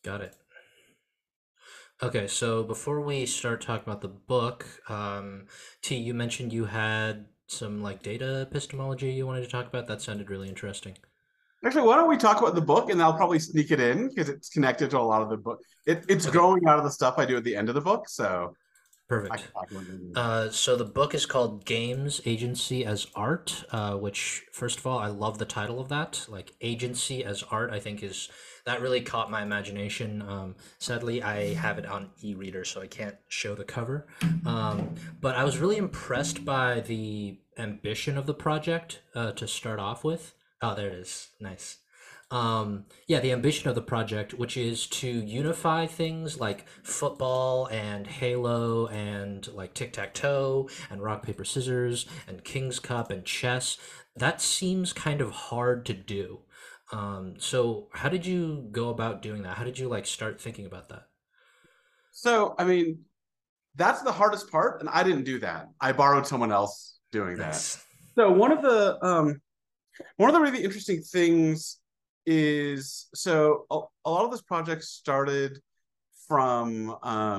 Got it. Okay, so before we start talking about the book, T, you mentioned you had some like data epistemology you wanted to talk about. That sounded really interesting. Actually, why don't we talk about the book and I'll probably sneak it in because it's connected to a lot of the book. It's Okay, growing out of the stuff I do at the end of the book, so I perfect. can talk about it. So the book is called Games Agency as Art, which, first of all, I love the title of that. Like agency as art, I think is that really caught my imagination. Sadly, I have it on e-reader, so I can't show the cover. But I was really impressed by the ambition of the project to start off with. Oh, there it is. Nice. Yeah, the ambition of the project, which is to unify things like football and Halo and like tic tac toe and rock, paper, scissors and King's Cup and chess. That seems kind of hard to do. So how did you go about doing that? How did you like start thinking about that? So, I mean, that's the hardest part, and I didn't do that. I borrowed someone else doing that. Nice. So one of the really interesting things is a lot of this project started from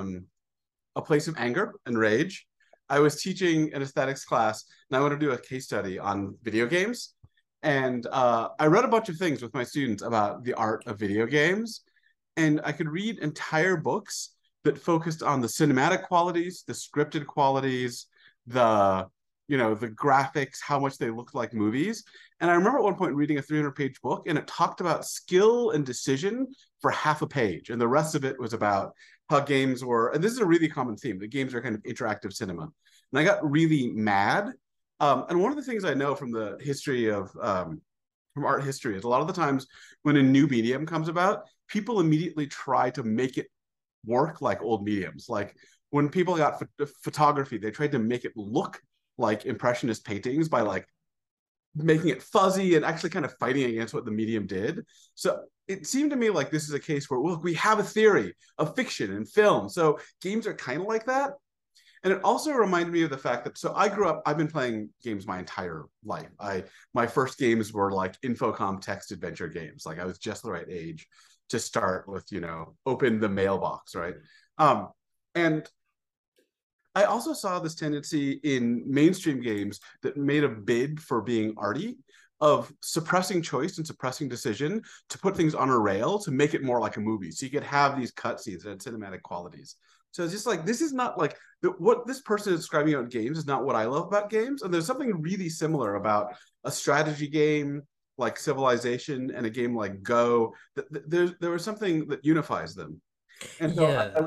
a place of anger and rage. I was teaching an aesthetics class, and I wanted to do a case study on video games. And I read a bunch of things with my students about the art of video games, and I could read entire books that focused on the cinematic qualities, the scripted qualities, the the graphics, how much they looked like movies. And I remember at one point reading a 300-page book, and it talked about skill and decision for half a page, and the rest of it was about how games were. And this is a really common theme: that games are kind of interactive cinema. And I got really mad. And one of the things I know from the history of from art history is a lot of the times when a new medium comes about, people immediately try to make it work like old mediums. Like when people got photography, they tried to make it look like impressionist paintings by like making it fuzzy and actually kind of fighting against what the medium did. So it seemed to me like this is a case where, look, we have a theory of fiction and film. So games are kind of like that. And it also reminded me of the fact that I grew up, I've been playing games my entire life. My first games were like Infocom text adventure games. Like I was just the right age to start with, open the mailbox, right? Um, and I also saw this tendency in mainstream games that made a bid for being arty, of suppressing choice and suppressing decision to put things on a rail to make it more like a movie. So you could have these cutscenes that had cinematic qualities. So it's just like, this is not like what this person is describing about games is not what I love about games. And there's something really similar about a strategy game like Civilization and a game like Go. There was something that unifies them. And so Yeah,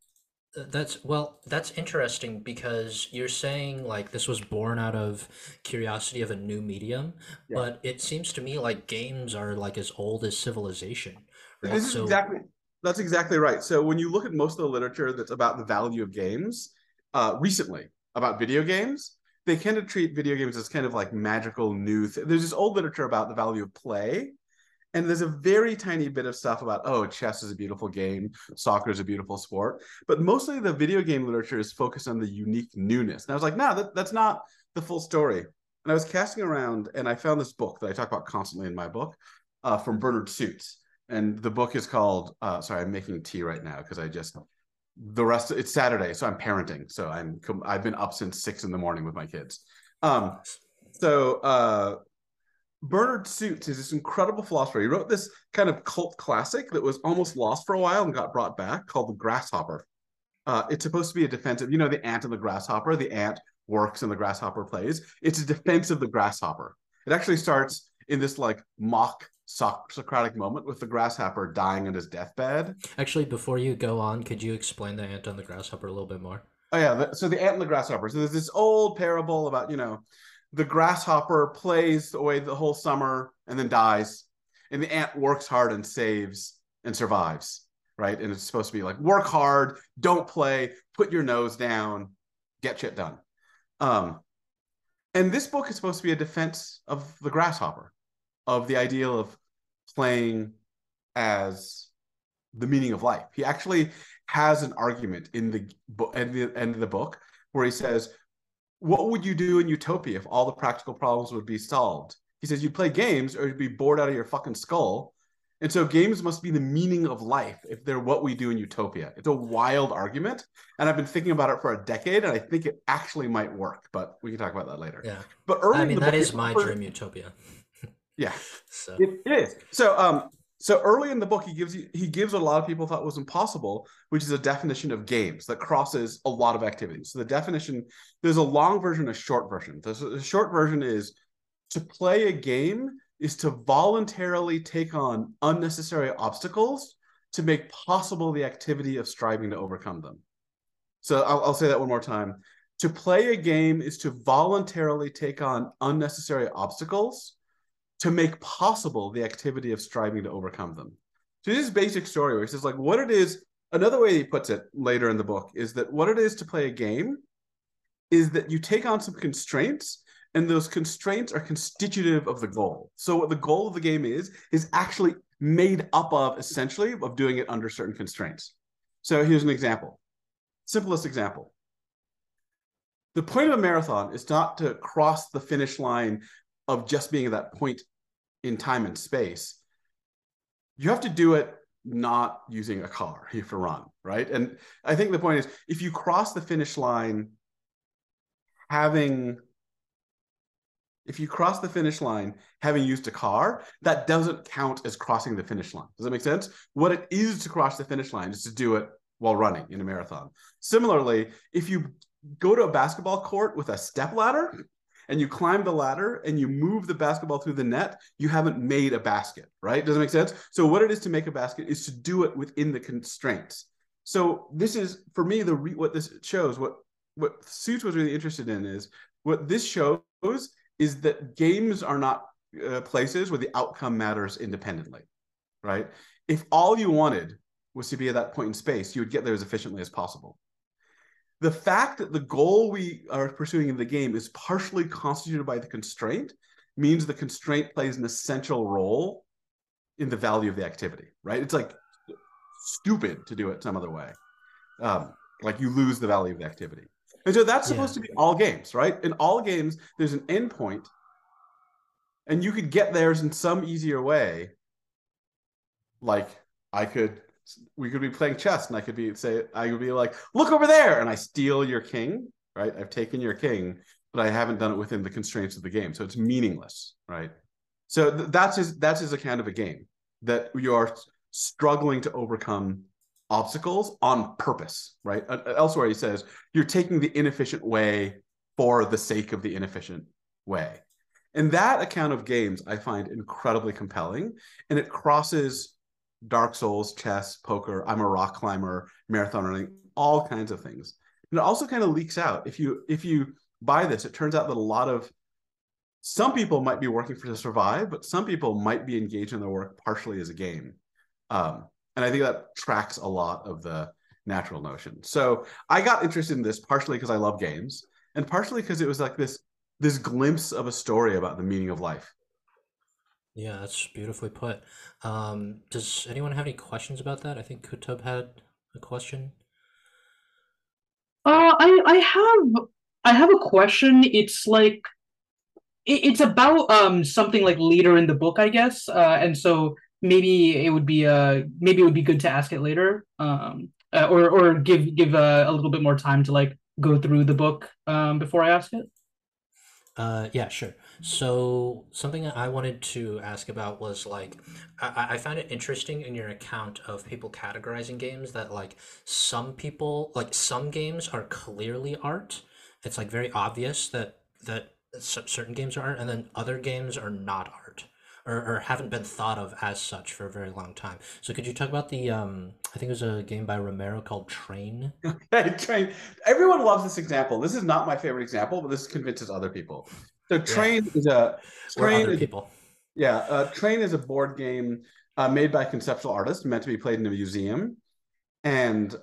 that's interesting because you're saying like this was born out of curiosity of a new medium, yeah. but it seems to me like games are like as old as civilization, right? This is So exactly That's exactly right. So when you look at most of the literature that's about the value of games, recently about video games, they kind of treat video games as kind of like magical new. There's this old literature about the value of play, and there's a very tiny bit of stuff about, oh, chess is a beautiful game, soccer is a beautiful sport, but mostly the video game literature is focused on the unique newness. And I was like, no, that's not the full story. And I was casting around, and I found this book that I talk about constantly in my book, from Bernard Suits. And the book is called, sorry, I'm making tea right now because it's Saturday, so I'm parenting. So I've been up since 6 in the morning with my kids. Um, so Bernard Suits is this incredible philosopher. He wrote this kind of cult classic that was almost lost for a while and got brought back, called The Grasshopper. It's supposed to be a defensive, the ant and the grasshopper. The ant works and the grasshopper plays. It's a defense of the grasshopper. It actually starts in this like mock Socratic moment with the grasshopper dying on his deathbed. actually, before you go on, could you explain the ant and the grasshopper a little bit more? Oh yeah, so the ant and the grasshopper. So there's this old parable about the grasshopper plays away the whole summer and then dies, and the ant works hard and saves and survives, right? And it's supposed to be like, work hard, don't play, put your nose down, get shit done. Um, and this book is supposed to be a defense of the grasshopper, of the ideal of playing as the meaning of life. He actually has an argument in the end of the book where he says, what would you do in utopia if all the practical problems would be solved? He says, you'd play games or you'd be bored out of your fucking skull. And so games must be the meaning of life if they're what we do in utopia. It's a wild argument. And I've been thinking about it for a decade, and I think it actually might work, but we can talk about that later. Yeah. But I early in mean, the that book, is my dream utopia. yeah, So, it is. So early in the book, he gives what a lot of people thought was impossible, which is a definition of games that crosses a lot of activities. So the definition, there's a long version, a short version. The short version is to play a game is to voluntarily take on unnecessary obstacles to make possible the activity of striving to overcome them. So I'll say that one more time. To play a game is to voluntarily take on unnecessary obstacles to make possible the activity of striving to overcome them. So this is basic story where he says, like, what it is, another way he puts it later in the book is that what it is to play a game is that you take on some constraints, and those constraints are constitutive of the goal. So what the goal of the game is actually made up of, essentially, of doing it under certain constraints. So here's an example. Simplest example. The point of a marathon is not to cross the finish line of just being at that point in time and space. You have to do it not using a car. You have to run, right? And I think the point is, if you cross the finish line having used a car, that doesn't count as crossing the finish line. Does that make sense? What it is to cross the finish line is to do it while running in a marathon. Similarly, if you go to a basketball court with a step ladder and you climb the ladder and you move the basketball through the net, you haven't made a basket, right? Does it make sense? So what it is to make a basket is to do it within the constraints. So this is, for me, what this shows, what Suits was really interested in is, what this shows is that games are not places where the outcome matters independently, right? If all you wanted was to be at that point in space, you would get there as efficiently as possible. The fact that the goal we are pursuing in the game is partially constituted by the constraint means the constraint plays an essential role in the value of the activity, right? It's like stupid to do it some other way. Like you lose the value of the activity. And so that's supposed to be all games, right? In all games, there's an endpoint, and you could get theirs in some easier way. Like we could be playing chess, and I could be like, look over there, and I steal your king, right? I've taken your king, but I haven't done it within the constraints of the game, so it's meaningless, right? So that's his account of a game, that you are struggling to overcome obstacles on purpose, right? Elsewhere he says you're taking the inefficient way for the sake of the inefficient way. And that account of games I find incredibly compelling, and it crosses Dark Souls, chess, poker, I'm a rock climber, marathon running, all kinds of things. And it also kind of leaks out. If you buy this, it turns out that some people might be working to survive, but some people might be engaged in their work partially as a game. And I think that tracks a lot of the natural notion. So I got interested in this partially because I love games, and partially because it was like this glimpse of a story about the meaning of life. yeah, that's beautifully put. Does anyone have any questions about that? I think Kutub had a question. I have a question. It's like it's about something like later in the book, I guess. And so maybe it would be good to ask it later. Or give a little bit more time to like go through the book before I ask it. Yeah, sure. So something that I wanted to ask about was like, I found it interesting in your account of people categorizing games that like some games are clearly art. It's like very obvious that certain games are art, and then other games are not art, or haven't been thought of as such for a very long time. So could you talk about I think it was a game by Romero called Train? Train. Everyone loves this example. This is not my favorite example, but this convinces other people. So Train is a Or Train other is, people. yeah, Train is a board game made by a conceptual artist, meant to be played in a museum, and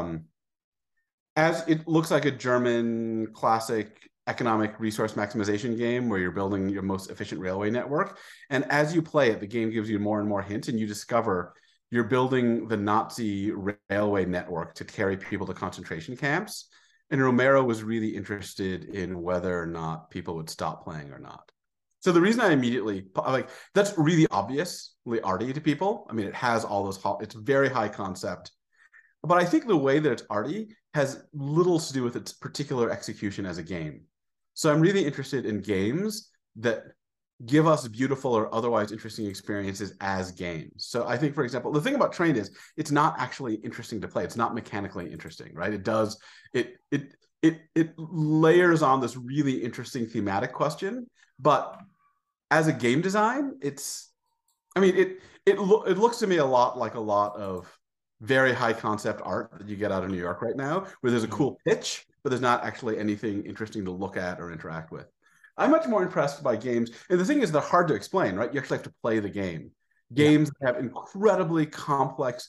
as it looks like a German classic economic resource maximization game where you're building your most efficient railway network. And as you play it, the game gives you more and more hints, and you discover you're building the Nazi railway network to carry people to concentration camps. And Romero was really interested in whether or not people would stop playing or not. So the reason I immediately like that's really obviously arty to people. I mean, it has all those. It's very high concept, but I think the way that it's arty has little to do with its particular execution as a game. So I'm really interested in games that give us beautiful or otherwise interesting experiences as games. So I think, for example, the thing about Train is it's not actually interesting to play. It's not mechanically interesting, right? It layers on this really interesting thematic question, but as a game design, I mean it looks to me a lot like a lot of very high concept art that you get out of New York right now, where there's a cool pitch, but there's not actually anything interesting to look at or interact with. I'm much more impressed by games, and the thing is, they're hard to explain, right? You actually have to play the game. Yeah. Games have incredibly complex.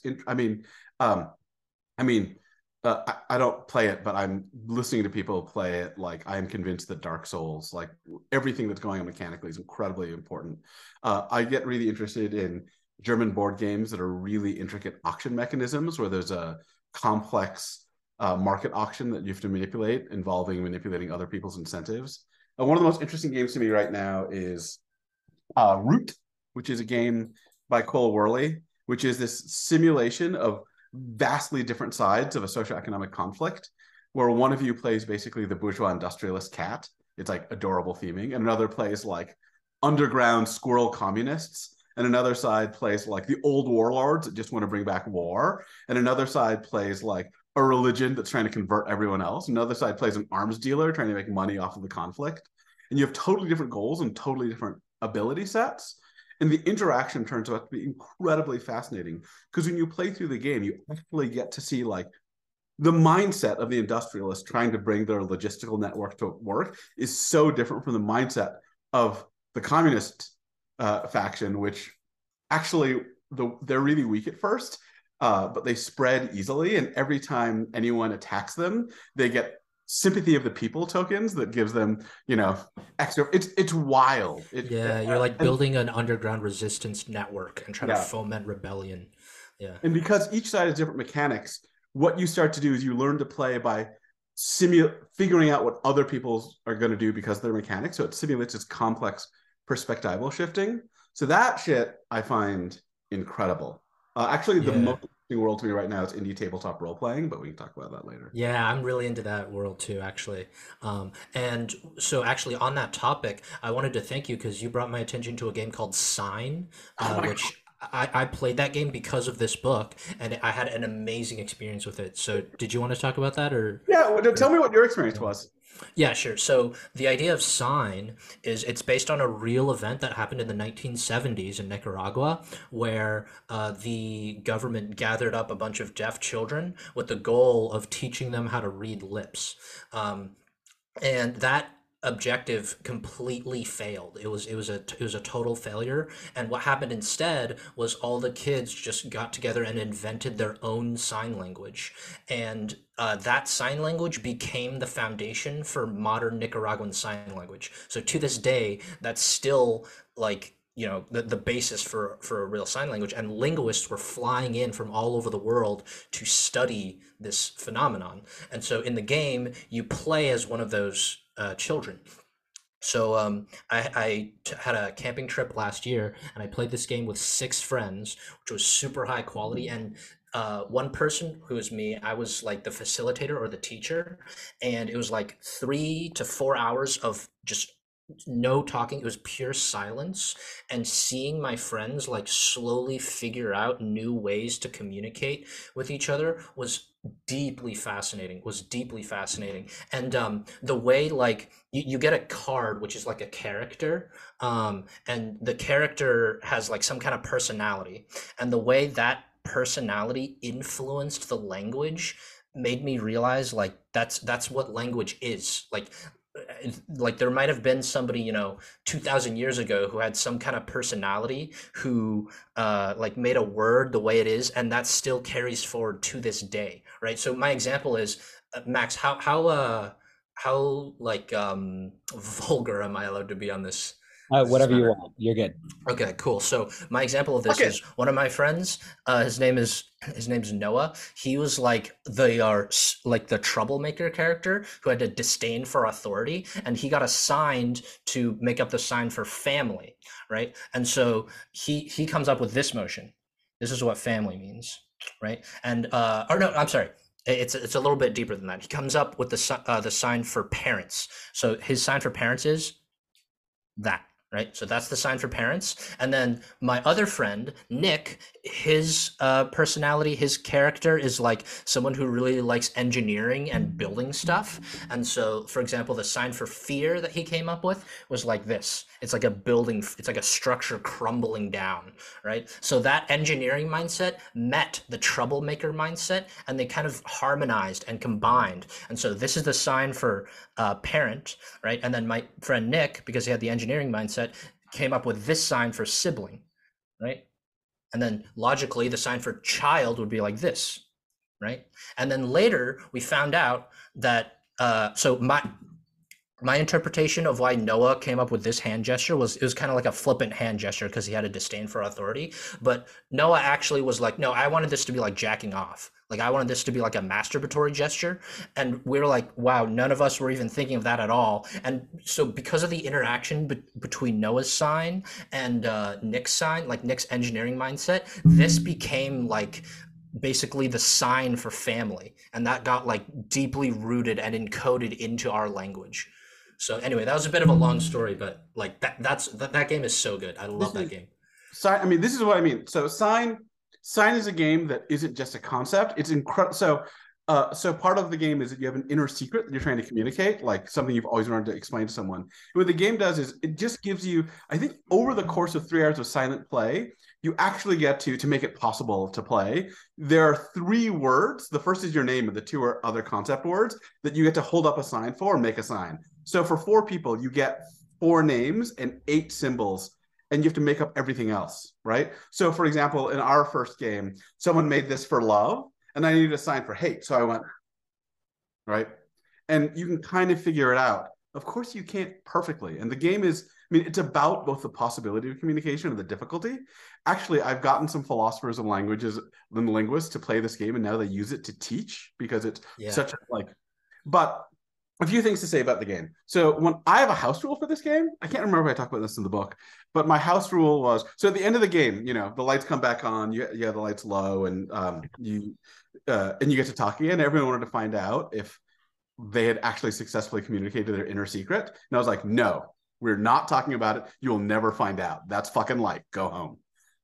I mean, I don't play it, but I'm listening to people play it. Like I'm convinced that Dark Souls, like everything that's going on mechanically, is incredibly important. I get really interested in German board games that are really intricate auction mechanisms, where there's a complex market auction that you have to manipulate, involving manipulating other people's incentives. One of the most interesting games to me right now is Root, which is a game by Cole Worley, which is this simulation of vastly different sides of a socioeconomic conflict, where one of you plays basically the bourgeois industrialist cat. It's like adorable theming, and another plays like underground squirrel communists, and another side plays like the old warlords that just want to bring back war, and another side plays like a religion that's trying to convert everyone else. Another side plays an arms dealer trying to make money off of the conflict. And you have totally different goals and totally different ability sets. And the interaction turns out to be incredibly fascinating, because when you play through the game, you actually get to see like the mindset of the industrialist trying to bring their logistical network to work is so different from the mindset of the communist faction, which actually they're really weak at first, but they spread easily. And every time anyone attacks them, they get sympathy of the people tokens that gives them, extra. It's wild. Yeah, you're like building an underground resistance network and trying to Yeah. foment rebellion. Yeah. And because each side has different mechanics, what you start to do is you learn to play by figuring out what other people are going to do because of their mechanics. So it simulates this complex perspectival shifting. So that shit I find incredible. Actually, the Yeah. most interesting world to me right now is indie tabletop role playing, but we can talk about that later. Yeah, I'm really into that world too, actually. And so, actually, on that topic, I wanted to thank you because you brought my attention to a game called Sign, Oh my which I played that game because of this book, and I had an amazing experience with it. So, did you want to talk about that, or? Yeah, well, tell me what your experience was. Yeah, sure. So the idea of Sign is it's based on a real event that happened in the 1970s in Nicaragua, where the government gathered up a bunch of deaf children with the goal of teaching them how to read lips. And that objective completely failed. It was a total failure. And what happened instead was all the kids just got together and invented their own sign language, and that sign language became the foundation for modern Nicaraguan sign language. So to this day, that's still like the basis for a real sign language, and linguists were flying in from all over the world to study this phenomenon. And so in the game you play as one of those children. So had a camping trip last year, and I played this game with 6 friends, which was super high quality. And one person, who was me, I was like the facilitator or the teacher, and it was like 3 to 4 hours of just no talking. It was pure silence, and seeing my friends like slowly figure out new ways to communicate with each other was deeply fascinating. And the way, like, you get a card which is like a character, and the character has like some kind of personality, and the way that personality influenced the language made me realize, like, that's what language is. Like there might have been somebody 2000 years ago who had some kind of personality, who like made a word the way it is, and that still carries forward to this day, right? So my example is, Max, how like vulgar am I allowed to be on this Whatever you Sure. want. You're good. Okay, cool. So my example of this Okay. is one of my friends. His name's Noah. He was like like the troublemaker character who had a disdain for authority, and he got assigned to make up the sign for family, right? And so he comes up with this motion. This is what family means, right? And or no, I'm sorry. It's a little bit deeper than that. He comes up with the sign for parents. So his sign for parents is that, right? So that's the sign for parents. And then my other friend Nick, his personality, his character is like someone who really likes engineering and building stuff. And so, for example, the sign for fear that he came up with was like this. It's like a building, it's like a structure crumbling down, right? So that engineering mindset met the troublemaker mindset, and they kind of harmonized and combined. And so this is the sign for parent, right? And then my friend Nick, because he had the engineering mindset, came up with this sign for sibling, right? And then logically, the sign for child would be like this, right? And then later we found out that so my interpretation of why Noah came up with this hand gesture was, it was kind of like a flippant hand gesture because he had a disdain for authority. But Noah actually was like, no, I wanted this to be like jacking off. Like I wanted this to be like a masturbatory gesture. And we were like, wow, none of us were even thinking of that at all. And so because of the interaction between Noah's sign and Nick's sign, like Nick's engineering mindset, this became like basically the sign for family. And that got like deeply rooted and encoded into our language. So anyway, that was a bit of a long story, but like that game is so good. I love that game. Sign. I mean, this is what I mean. So sign is a game that isn't just a concept. It's incredible. So part of the game is that you have an inner secret that you're trying to communicate, like something you've always wanted to explain to someone. And what the game does is it just gives you, I think, over the course of 3 hours of silent play, you actually get to make it possible to play. There are 3 words. The first is your name, and the 2 are other concept words that you get to hold up a sign for and make a sign. So for 4 people, you get 4 names and 8 symbols, and you have to make up everything else, right? So for example, in our first game, someone made this for love, and I needed a sign for hate. So I went, right? And you can kind of figure it out. Of course, you can't perfectly. And the game is, I mean, it's about both the possibility of communication and the difficulty. Actually, I've gotten some philosophers of languages and linguists to play this game, and now they use it to teach because it's such a like, but a few things to say about the game. So when I have a house rule for this game, I can't remember if I talked about this in the book, but my house rule was, so at the end of the game, you know, the lights come back on, you have the lights low, and you get to talk again. Everyone wanted to find out if they had actually successfully communicated their inner secret. And I was like, no, we're not talking about it. You'll never find out. That's fucking light. Go home.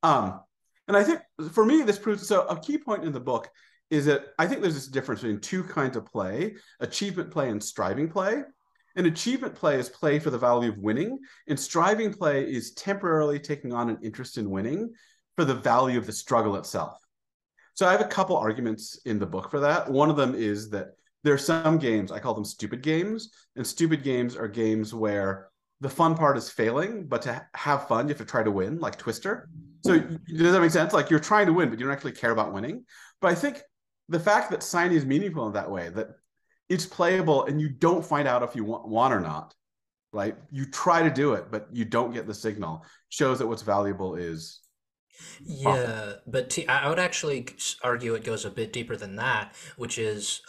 And I think for me, this proves, so a key point in the book is that I think there's this difference between 2 kinds of play: achievement play and striving play. And achievement play is play for the value of winning, and striving play is temporarily taking on an interest in winning for the value of the struggle itself. So I have a couple arguments in the book for that. One of them is that there are some games, I call them stupid games, and stupid games are games where the fun part is failing, but to have fun, you have to try to win, like Twister. So does that make sense? Like you're trying to win, but you don't actually care about winning. But I think the fact that sign is meaningful in that way, that it's playable and you don't find out if you want or not, right? You try to do it, but you don't get the signal, shows that what's valuable is Yeah, but I would actually argue it goes a bit deeper than that, which is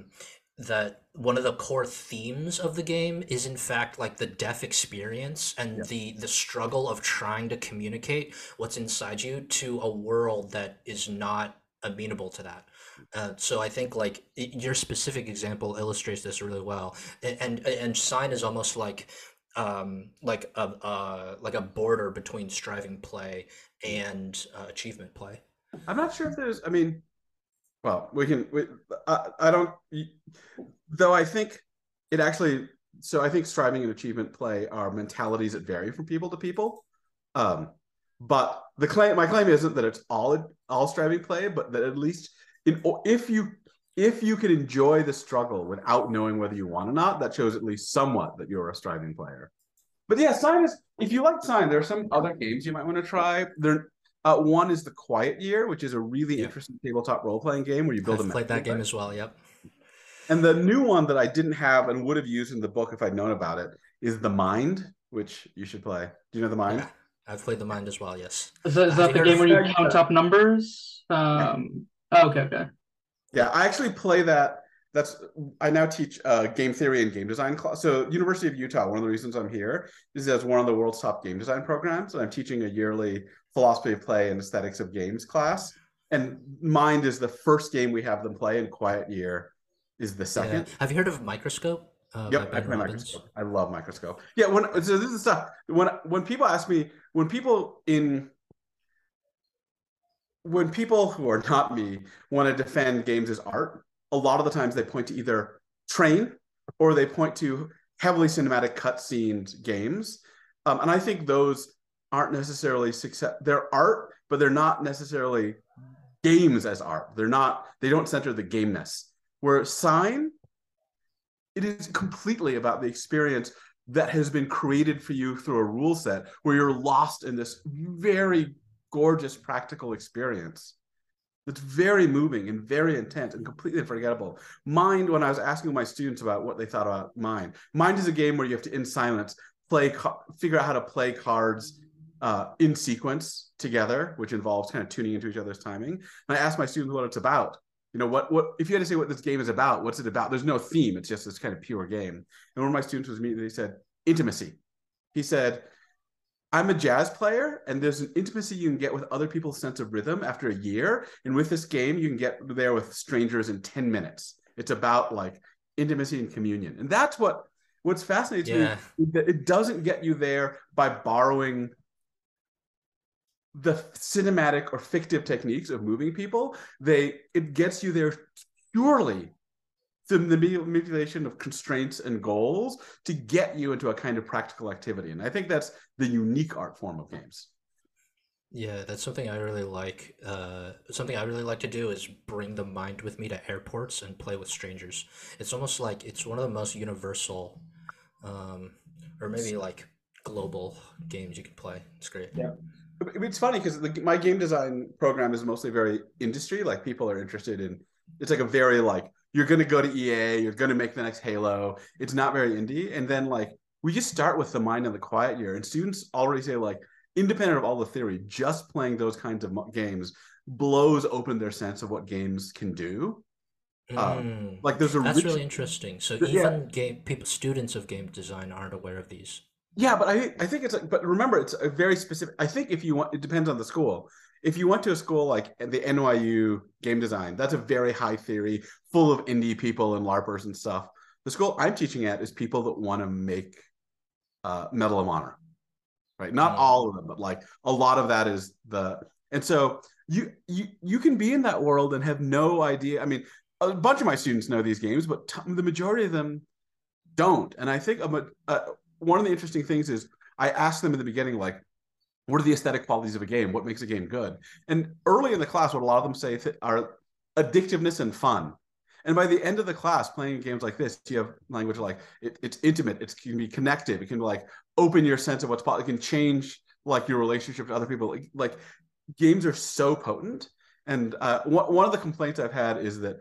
that one of the core themes of the game is in fact like the deaf experience and the struggle of trying to communicate what's inside you to a world that is not amenable to that. So I think like your specific example illustrates this really well, and sign is almost like a border between striving play and achievement play. I'm not sure if there's, I mean, well, I don't, though I think it actually, so I think striving and achievement play are mentalities that vary from people to people. But my claim isn't that it's all striving play, but that at least if you can enjoy the struggle without knowing whether you want or not, that shows at least somewhat that you're a striving player. But yeah, sign is, if you like sign, there are some other games you might want to try. One is The Quiet Year, which is a really interesting tabletop role-playing game where you build I've played that game as well, yep. And the new one that I didn't have and would have used in the book if I'd known about it is The Mind, which you should play. Do you know The Mind? Yeah, I've played The Mind as well. Yes. Is Have that you the heard game of? where Yeah, you count up numbers? yeah. Oh, okay, okay. Yeah, I actually play that. That's I now teach game theory and game design class. So University of Utah, one of the reasons I'm here is as one of the world's top game design programs, and I'm teaching a yearly philosophy of play and aesthetics of games class. And Mind is the first game we have them play, and Quiet Year is the Yeah. second. Have you heard of Microscope by Yep, I Ben play Robbins? Microscope. I love Microscope. Yeah, so this is stuff when people ask me when people who are not me want to defend games as art, a lot of the times they point to either Train or they point to heavily cinematic cutscened games. And I think those aren't necessarily success. They're art, but they're not necessarily games as art. They don't center the gameness. Where Sign, it is completely about the experience that has been created for you through a rule set where you're lost in this very gorgeous practical experience that's very moving and very intense and completely unforgettable. Mind, when I was asking my students about what they thought about Mind is a game where you have to, in silence, figure out how to play cards in sequence together, which involves kind of tuning into each other's timing. And I asked my students what it's about. You know, what if you had to say what this game is about, what's it about? There's no theme. It's just this kind of pure game. And one of my students was me, they said, intimacy. He said, I'm a jazz player, and there's an intimacy you can get with other people's sense of rhythm after a year. And with this game, you can get there with strangers in 10 minutes. It's about like intimacy and communion. And that's what's fascinating to Yeah. me, that it doesn't get you there by borrowing the cinematic or fictive techniques of moving people. It gets you there purely through the manipulation of constraints and goals to get you into a kind of practical activity. And I think that's the unique art form of games. Yeah, that's something I really like. Something I really like to do is bring the mind with me to airports and play with strangers. It's almost like it's one of the most universal, or maybe like global games you can play. It's great. Yeah. It's funny because my game design program is mostly very industry. Like people are interested in, it's like a very like, you're going to go to EA, you're going to make the next Halo. It's not very indie. And then like, we just start with The Mind and the Quiet Year. And students already say like, independent of all the theory, just playing those kinds of games blows open their sense of what games can do. Like there's a That's rich, really interesting. So yeah, even students of game design aren't aware of these. yeah, but I think it's like, but remember, it's a very specific. I think if you want, it depends on the school. If you went to a school like the NYU game design, that's a very high theory, full of indie people and LARPers and stuff. The school I'm teaching at is people that want to make Medal of Honor, right? Not Mm. all of them, but like a lot of that is and so you can be in that world and have no idea. I mean, a bunch of my students know these games, but the majority of them don't. And I think one of the interesting things is I asked them in the beginning, like, what are the aesthetic qualities of a game? What makes a game good? And early in the class, what a lot of them say are addictiveness and fun. And by the end of the class, playing games like this, you have language like it's intimate, it can be connective, it can like open your sense of what's possible, it can change like your relationship to other people. Like games are so potent. And one of the complaints I've had is that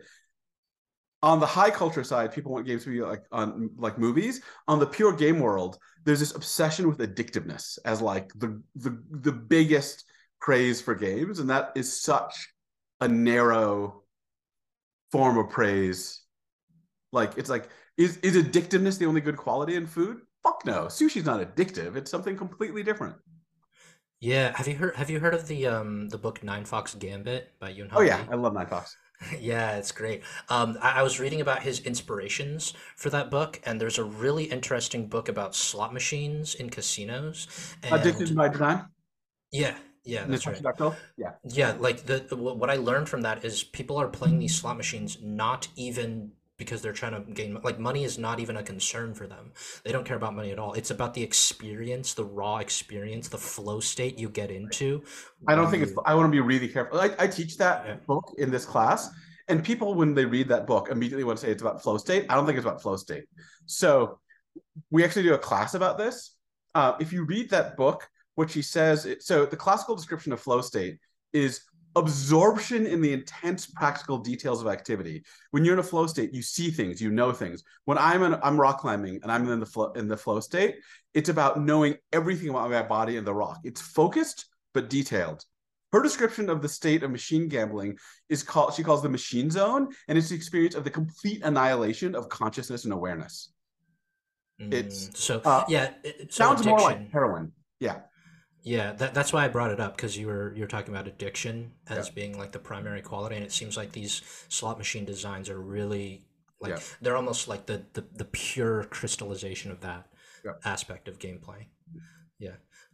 on the high culture side, people want games to be like on like movies. On the pure game world, there's this obsession with addictiveness as like the biggest craze for games, and that is such a narrow form of praise. Like it's like, is addictiveness the only good quality in food? Fuck no. Sushi's not addictive. It's something completely different. Yeah, have you heard of the book Nine Fox Gambit by Oh Yunhong yeah, Lee? I love Night Fox. Yeah, it's great. I was reading about his inspirations for that book, and there's a really interesting book about slot machines in casinos. Addicted And by Design. yeah, yeah, that's Natasha right. Ducto. Yeah. Yeah, like what I learned from that is people are playing these slot machines not even because they're trying to gain like money is not even a concern for them. They don't care about money at all. It's about the experience, the raw experience, the flow state you get into I don't when think it's. you I want to be really careful. I teach yeah. that book in this class, and people when they read that book immediately want to say it's about flow state. I don't think it's about flow state. So we actually do a class about this. If you read that book, what she says. So the classical description of flow state is absorption in the intense practical details of activity. When you're in a flow state, you see things, you know things. When I'm rock climbing and I'm in the flow state, it's about knowing everything about my body and the rock. It's focused but detailed. Her description of the state of machine gambling she calls the machine zone, and it's the experience of the complete annihilation of consciousness and awareness. It's So yeah, so sounds more like addiction. heroin. Yeah. Yeah, that's why I brought it up because you're talking about addiction Yeah. as being like the primary quality, and it seems like these slot machine designs are really like Yeah. they're almost like the pure crystallization of that Yeah. aspect of gameplay. Yeah.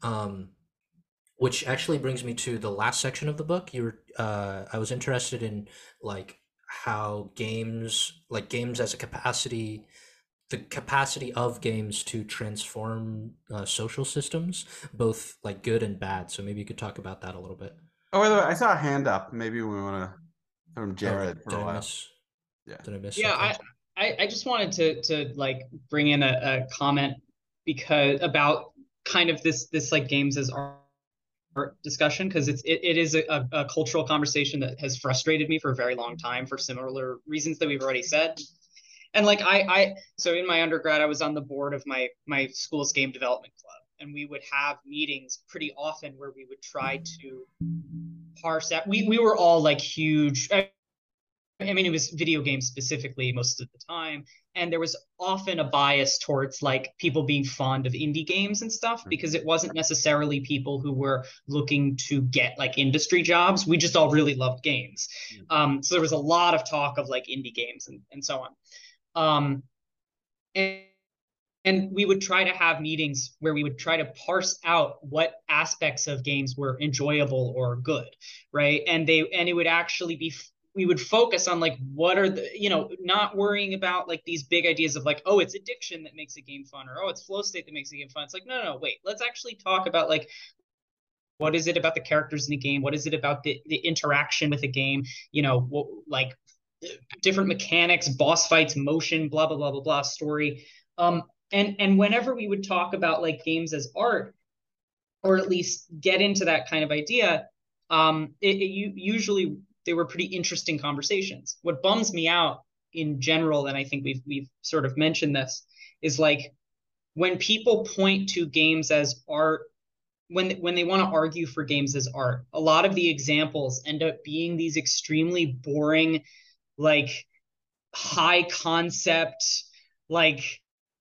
Which actually brings me to the last section of the book. I was interested in like how games as a capacity, the capacity of games to transform social systems, both like good and bad. So maybe you could talk about that a little bit. Oh, by the way, I saw a hand up. Maybe we want to from Oh, Jared for did a I while. miss? Yeah. Did I miss Yeah, something? I just wanted to like bring in a comment because about kind of this like games as art discussion because it is a cultural conversation that has frustrated me for a very long time for similar reasons that we've already said. And like I so in my undergrad I was on the board of my school's game development club, and we would have meetings pretty often where we would try to parse out. We were all like huge. I mean, it was video games specifically most of the time. And there was often a bias towards like people being fond of indie games and stuff because it wasn't necessarily people who were looking to get like industry jobs. We just all really loved games. So there was a lot of talk of like indie games and so on. And, and we would try to have meetings where we would try to parse out what aspects of games were enjoyable or good, right? And it would actually be we would focus on like what are the not worrying about like these big ideas of like, oh, it's addiction that makes a game fun, or oh, it's flow state that makes a game fun. It's like no, wait, let's actually talk about like what is it about the characters in the game, what is it about the interaction with the game, like different mechanics, boss fights, motion, blah blah blah blah blah, story. And whenever we would talk about like games as art, or at least get into that kind of idea, usually they were pretty interesting conversations. What bums me out in general, and I think we've sort of mentioned this, is like when people point to games as art, when they want to argue for games as art, a lot of the examples end up being these extremely boring, like high concept, like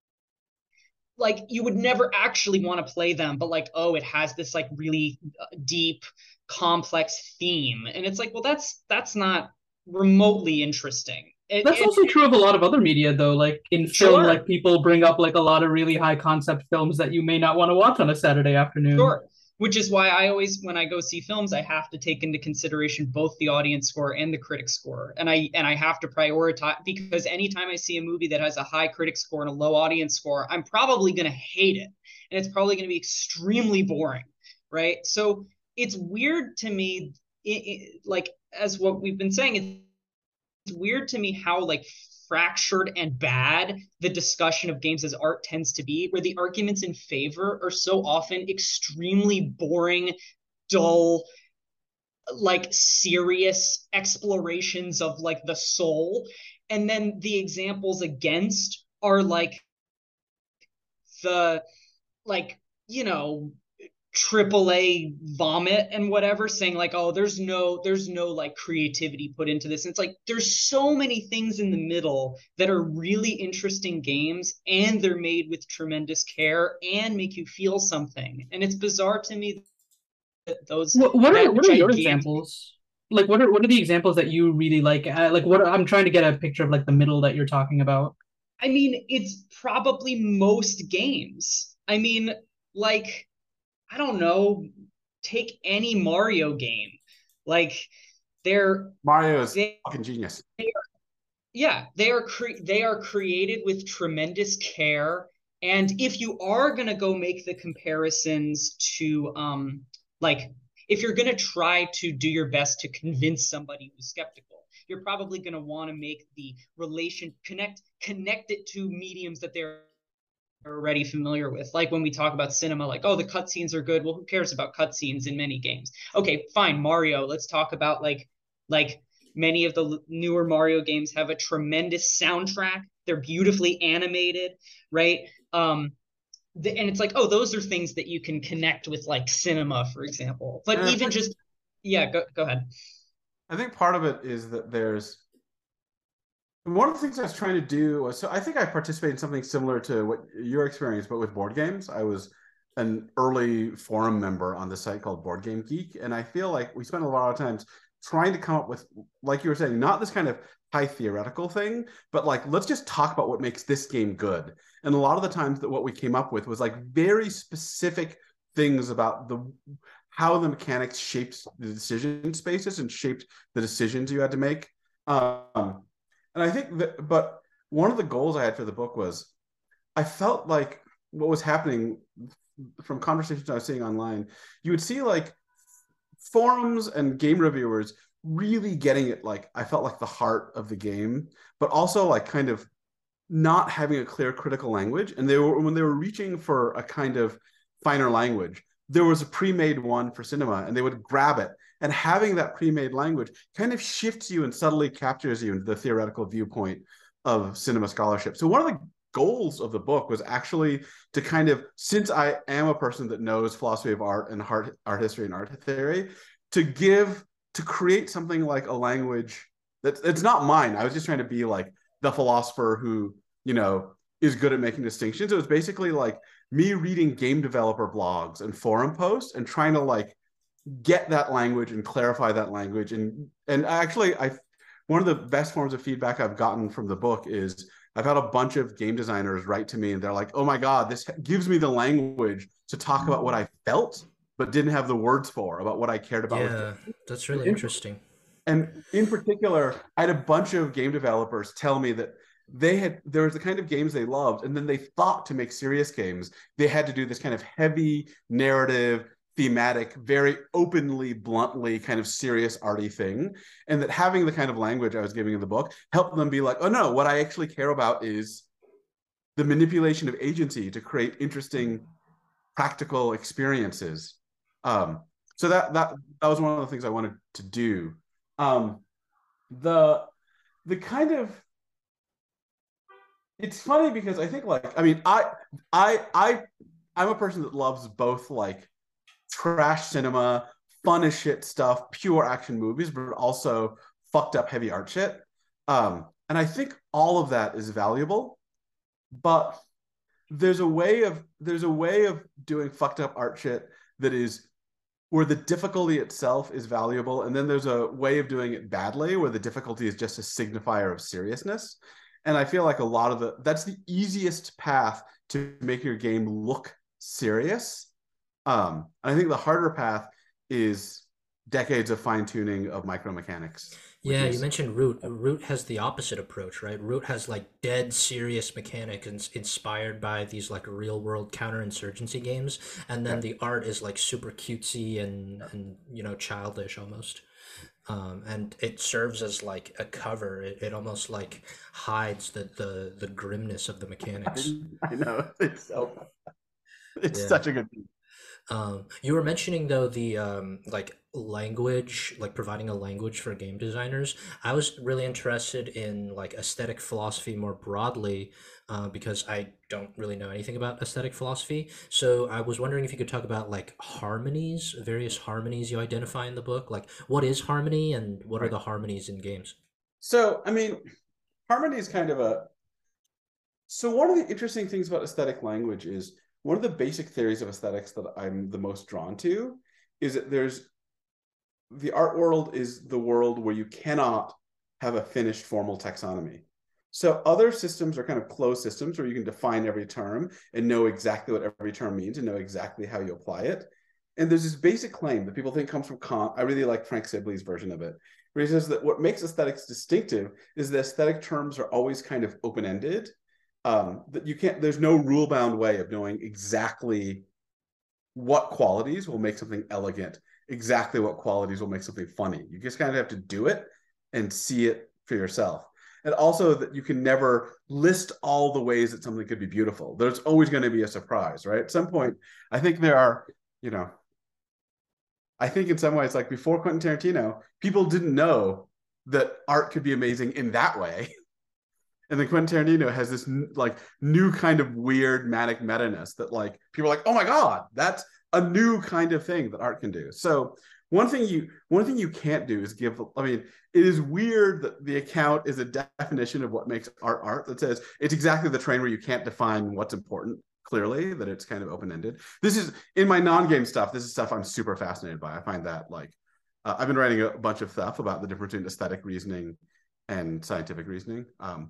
you would never actually want to play them, but like, oh, it has this like really deep, complex theme, and it's like, well, that's not remotely interesting. That's also true of a lot of other media, though. Like in film, Sure. like people bring up like a lot of really high concept films that you may not want to watch on a Saturday afternoon. Sure. Which is why I always, when I go see films, I have to take into consideration both the audience score and the critic score. And I have to prioritize, because anytime I see a movie that has a high critic score and a low audience score, I'm probably going to hate it. And it's probably going to be extremely boring, right? So it's weird to me, like, as what we've been saying, it's weird to me how like fractured and bad the discussion of games as art tends to be, where the arguments in favor are so often extremely boring, dull, like serious explorations of like the soul, and then the examples against are like the like AAA vomit and whatever, saying like, oh, there's no like creativity put into this. And it's like there's so many things in the middle that are really interesting games, and they're made with tremendous care and make you feel something. And it's bizarre to me that those what are your examples? Like what are the examples that you really like? What I'm trying to get a picture of like the middle that you're talking about. I mean, it's probably most games. I mean, like, I don't know, take any Mario game. Like Mario is fucking genius. They are created with tremendous care. And if you are going to go make the comparisons to like if you're going to try to do your best to convince somebody who's skeptical, you're probably going to want to make the relation connect it to mediums that they're already familiar with. Like when we talk about cinema, like, oh, the cutscenes are good. Well, who cares about cutscenes in many games? Okay, fine, Mario. Let's talk about like many of the newer Mario games have a tremendous soundtrack. They're beautifully animated, right? And it's like, oh, those are things that you can connect with, like cinema, for example. But And even just, yeah, go ahead. I think part of it is that there's one of the things I was trying to do was, so I think I participated in something similar to what your experience, but with board games. I was an early forum member on the site called Board Game Geek, and I feel like we spent a lot of times trying to come up with, like you were saying, not this kind of high theoretical thing, but like, let's just talk about what makes this game good. And a lot of the times that what we came up with was like very specific things about the how the mechanics shaped the decision spaces and shaped the decisions you had to make. And I think that, but one of the goals I had for the book was I felt like what was happening from conversations I was seeing online, you would see like forums and game reviewers really getting it. Like, I felt like the heart of the game, but also like kind of not having a clear critical language. And they were, when they were reaching for a kind of finer language, there was a pre-made one for cinema and they would grab it. And having that pre-made language kind of shifts you and subtly captures you into the theoretical viewpoint of cinema scholarship. So one of the goals of the book was actually to kind of, since I am a person that knows philosophy of art and art history and art theory, to create something like a language that it's not mine. I was just trying to be like the philosopher who, you know, is good at making distinctions. It was basically like me reading game developer blogs and forum posts and trying to like get that language and clarify that language. And actually, one of the best forms of feedback I've gotten from the book is I've had a bunch of game designers write to me and they're like, oh my God, this gives me the language to talk about what I felt, but didn't have the words for, about what I cared about. Yeah, that's really interesting. And in particular, I had a bunch of game developers tell me that there was the kind of games they loved, and then they thought to make serious games, they had to do this kind of heavy narrative, thematic, very openly, bluntly kind of serious arty thing. And that having the kind of language I was giving in the book helped them be like, oh no, what I actually care about is the manipulation of agency to create interesting practical experiences. So that was one of the things I wanted to do. The kind of, it's funny because I think like, I mean, I'm a person that loves both like trash cinema, fun as shit stuff, pure action movies, but also fucked up heavy art shit. And I think all of that is valuable, but there's a way of doing fucked up art shit that is where the difficulty itself is valuable, and then there's a way of doing it badly where the difficulty is just a signifier of seriousness. And I feel like that's the easiest path to make your game look serious. And I think the harder path is decades of fine-tuning of micromechanics. Yeah, you mentioned Root. Root has the opposite approach, right? Root has like dead serious mechanics inspired by these like real world counterinsurgency games, and then the art is like super cutesy and you know, childish almost. And it serves as like a cover. It almost like hides the grimness of the mechanics. I know, it's Yeah. such a good thing. You were mentioning though the like language, like providing a language for game designers. I was really interested in like aesthetic philosophy more broadly, because I don't really know anything about aesthetic philosophy. So I was wondering if you could talk about like harmonies, various harmonies you identify in the book. Like, what is harmony and what are the harmonies in games? So, I mean, harmony is kind of so one of the interesting things about aesthetic language is one of the basic theories of aesthetics that I'm the most drawn to is that the art world is the world where you cannot have a finished formal taxonomy. So other systems are kind of closed systems where you can define every term and know exactly what every term means and know exactly how you apply it. And there's this basic claim that people think comes from Kant. I really like Frank Sibley's version of it, where he says that what makes aesthetics distinctive is that aesthetic terms are always kind of open-ended. That there's no rule-bound way of knowing exactly what qualities will make something elegant, exactly what qualities will make something funny. You just kind of have to do it and see it for yourself. and also that you can never list all the ways that something could be beautiful. There's always going to be a surprise, right? At some point, I think there are, I think in some ways, like before Quentin Tarantino, people didn't know that art could be amazing in that way. And then Quentin Tarantino has this like new kind of weird manic meta-ness that like people are like, oh my God, that's a new kind of thing that art can do. So one thing you can't do is give, I mean, it is weird that the account is a definition of what makes art that says it's exactly the train where you can't define what's important clearly, that it's kind of open-ended. This is, in my non-game stuff, this is stuff I'm super fascinated by. I find that like, I've been writing a bunch of stuff about the difference between aesthetic reasoning and scientific reasoning.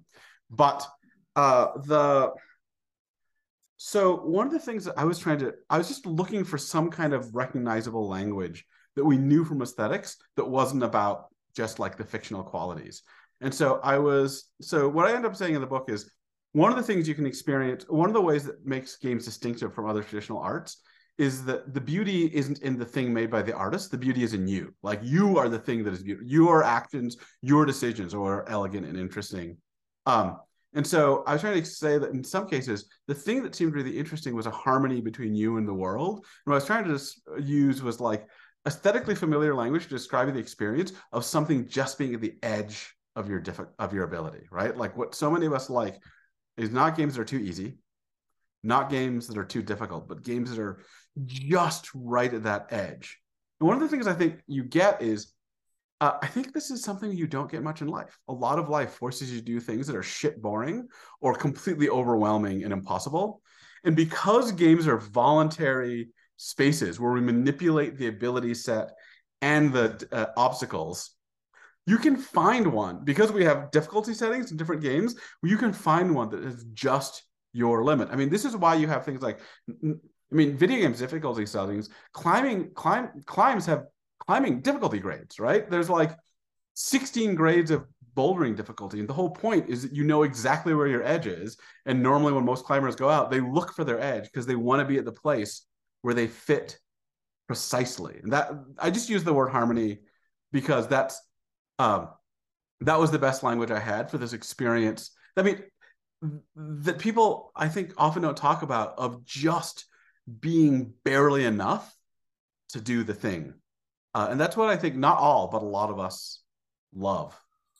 So one of the things that I was just looking for some kind of recognizable language that we knew from aesthetics that wasn't about just like the fictional qualities. And so what I end up saying in the book is one of the things you can experience, one of the ways that makes games distinctive from other traditional arts is that the beauty isn't in the thing made by the artist. The beauty is in you. Like you are the thing that is beautiful. Your actions, your decisions are elegant and interesting. And so I was trying to say that in some cases, the thing that seemed really interesting was a harmony between you and the world. And what I was trying to use was like aesthetically familiar language to describe the experience of something just being at the edge of your ability, right? Like what so many of us like is not games that are too easy, not games that are too difficult, but games that are just right at that edge. And one of the things I think you get is, I think this is something you don't get much in life. A lot of life forces you to do things that are shit boring or completely overwhelming and impossible. And because games are voluntary spaces where we manipulate the ability set and the obstacles, you can find one, because we have difficulty settings in different games, where you can find one that is just your limit. I mean, this is why you have things like, video games difficulty settings, climbs have climbing difficulty grades, right? There's like 16 grades of bouldering difficulty. And the whole point is that you know exactly where your edge is. And normally when most climbers go out, they look for their edge because they want to be at the place where they fit precisely. And that, I just use the word harmony because that was the best language I had for this experience. I mean, that people, I think, often don't talk about, of just being barely enough to do the thing. And that's what I think not all, but a lot of us love.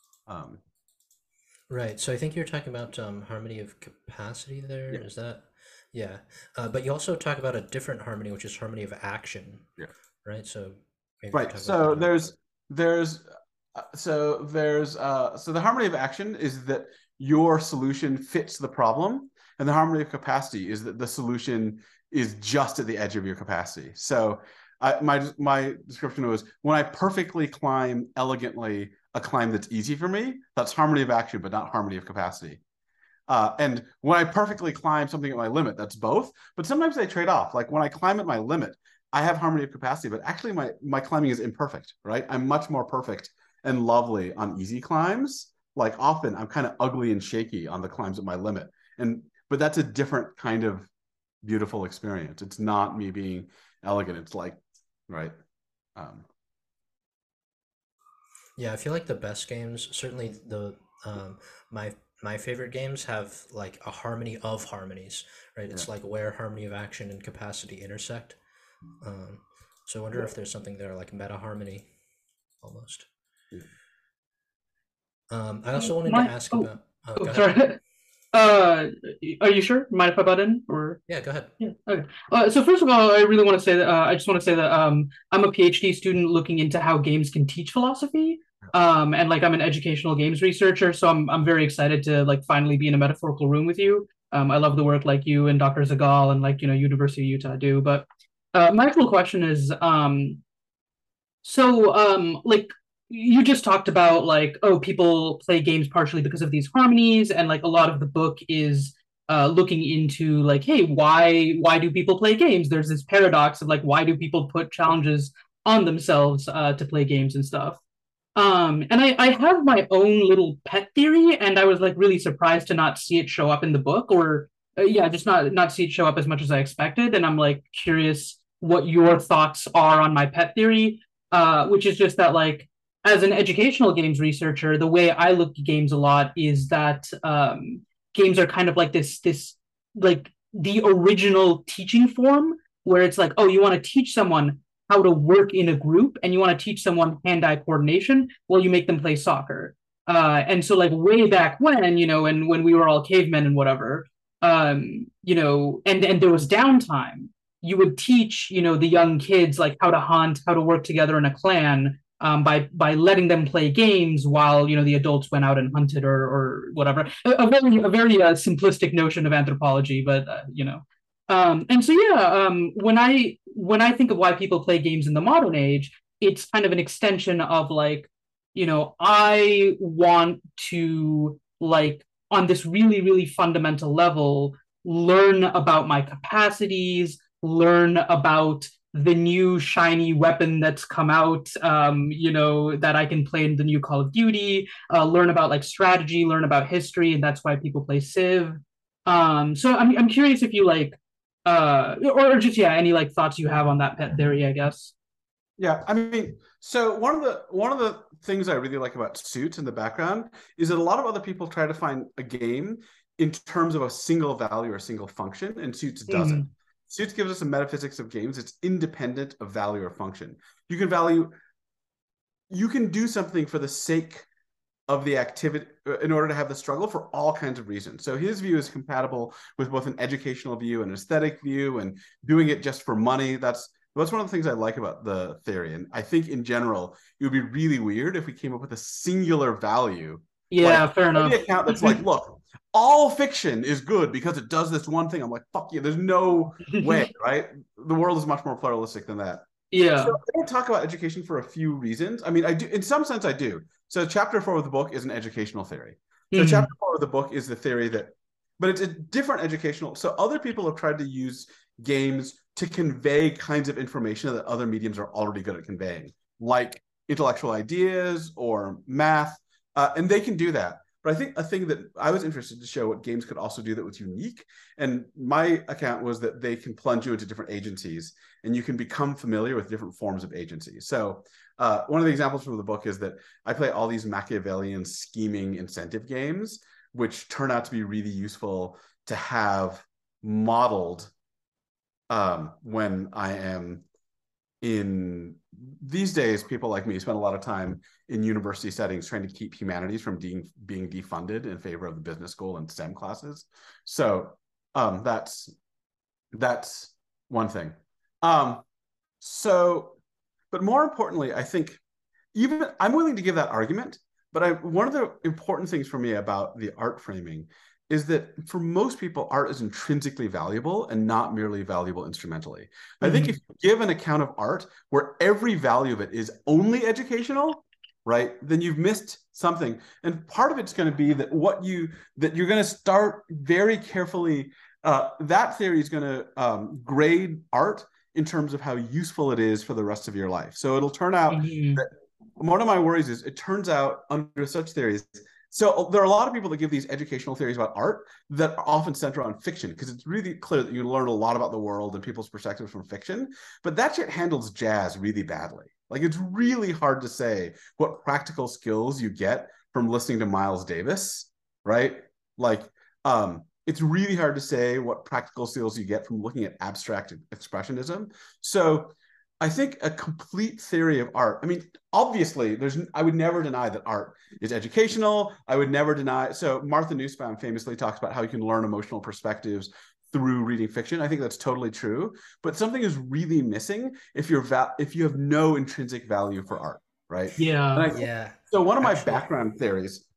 Right. So I think you're talking about harmony of capacity there. Yeah. Is that? Yeah. But you also talk about a different harmony, which is harmony of action. Yeah. Right. So. Right. So the harmony of action is that your solution fits the problem, and the harmony of capacity is that the solution is just at the edge of your capacity. So my description was, when I perfectly climb elegantly a climb that's easy for me, that's harmony of action, but not harmony of capacity. And when I perfectly climb something at my limit, that's both. But sometimes they trade off. Like when I climb at my limit, I have harmony of capacity, but actually my climbing is imperfect, right? I'm much more perfect and lovely on easy climbs. Like often I'm kind of ugly and shaky on the climbs at my limit. But that's a different kind of beautiful experience. It's not me being elegant. It's like, right. Yeah, I feel like the best games, certainly the my favorite games, have like a harmony of harmonies, right? It's like where harmony of action and capacity intersect. So I wonder if there's something there like meta harmony, almost. Yeah. I also wanted to ask about. Go ahead. Are you sure? Mind if I butt in? Or yeah, go ahead. Yeah. Okay. So first of all, I really want to say that I just want to say that I'm a PhD student looking into how games can teach philosophy. And like I'm an educational games researcher, so I'm very excited to like finally be in a metaphorical room with you. I love the work like you and Dr. Zagal and like University of Utah do. But my actual question is, like you just talked about like, oh, people play games partially because of these harmonies, and like a lot of the book is looking into like, hey, why do people play games? There's this paradox of like, why do people put challenges on themselves to play games and stuff? And I have my own little pet theory, and I was like really surprised to not see it show up in the book, or just not see it show up as much as I expected. And I'm like curious what your thoughts are on my pet theory, which is just that like as an educational games researcher, the way I look at games a lot is that games are kind of like this like the original teaching form where it's like, oh, you want to teach someone how to work in a group and you want to teach someone hand-eye coordination, well, you make them play soccer. And so like way back when, and when we were all cavemen and whatever, and there was downtime, you would teach, the young kids like how to hunt, how to work together in a clan, by letting them play games while the adults went out and hunted or whatever. A very simplistic notion of anthropology, but and so yeah, when I think of why people play games in the modern age, it's kind of an extension of like, I want to like on this really really fundamental level learn about my capacities, learn about the new shiny weapon that's come out, that I can play in the new Call of Duty, learn about like strategy, learn about history, and that's why people play Civ. So I'm curious if you like, or just yeah, any like thoughts you have on that pet theory, I guess. Yeah, I mean, so one of the things I really like about Suits in the background is that a lot of other people try to find a game in terms of a single value or a single function, and Suits doesn't. Mhm. Suits gives us a metaphysics of games. It's independent of value or function. You can do something for the sake of the activity in order to have the struggle for all kinds of reasons. So his view is compatible with both an educational view and aesthetic view, and doing it just for money. That's one of the things I like about the theory. And I think in general, it would be really weird if we came up with a singular value. Yeah, Like fair any enough. account that's like, look, all fiction is good because it does this one thing. I'm like, fuck you. There's no way, right? The world is much more pluralistic than that. So Yeah. I don't talk about education for a few reasons. I mean, I do in some sense I do. So chapter 4 of the book is an educational theory. So Mhm. chapter 4 of the book is the theory that, but it's a different educational. So other people have tried to use games to convey kinds of information that other mediums are already good at conveying, like intellectual ideas or math, and they can do that. But I think a thing that I was interested to show what games could also do that was unique, and my account was that they can plunge you into different agencies, and you can become familiar with different forms of agency. So one of the examples from the book is that I play all these Machiavellian scheming incentive games, which turn out to be really useful to have modeled when I am in these days. People like me spend a lot of time in university settings trying to keep humanities from being defunded in favor of the business school and STEM classes. So that's one thing. So, but more importantly, I think even I'm willing to give that argument, but one of the important things for me about the art framing is that for most people, art is intrinsically valuable and not merely valuable instrumentally. I think if Mhm. you give an account of art where every value of it is only educational, right, then you've missed something. And part of it's going to be that you're going to start very carefully. That theory is going to grade art in terms of how useful it is for the rest of your life. So it'll turn out Mhm. that one of my worries is it turns out under such theories. So there are a lot of people that give these educational theories about art that are often centered on fiction because it's really clear that you learn a lot about the world and people's perspectives from fiction. But that shit handles jazz really badly. Like it's really hard to say what practical skills you get from listening to Miles Davis, right? Like it's really hard to say what practical skills you get from looking at abstract expressionism. So I think a complete theory of art. I mean, obviously, I would never deny that art is educational. I would never deny. So Martha Nussbaum famously talks about how you can learn emotional perspectives through reading fiction. I think that's totally true. But something is really missing if if you have no intrinsic value for art, right? And Yeah. I think Yeah, so. One of my actually. background theories.